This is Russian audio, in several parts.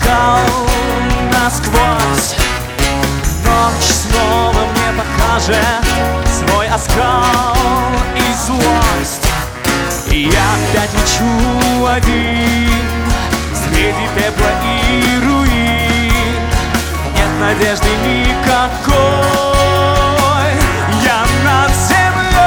искал насквозь. Ночь снова мне покажет свой оскал и злость, и я опять лечу один среди пепла и руин. Нет надежды никакой, я над землей.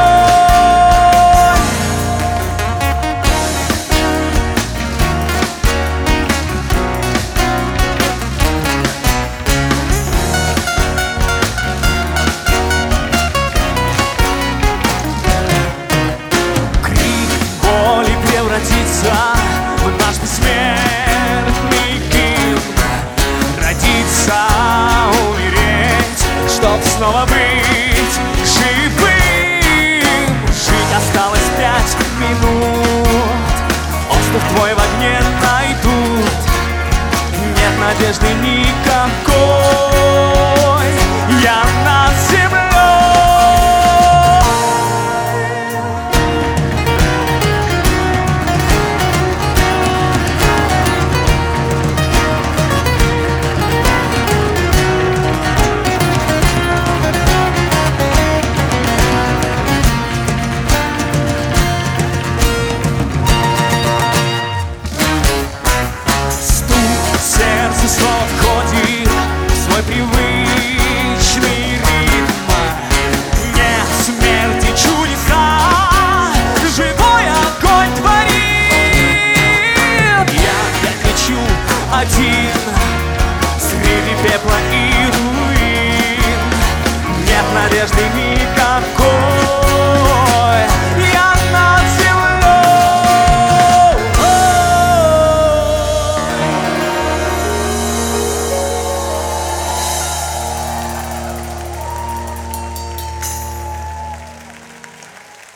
Крик боли превратится в наш бессмертный гимн. Родиться, умереть, чтоб снова быть живым. Жить осталось 5 минут, остров твой в огне найдут. Нет надежды никакой.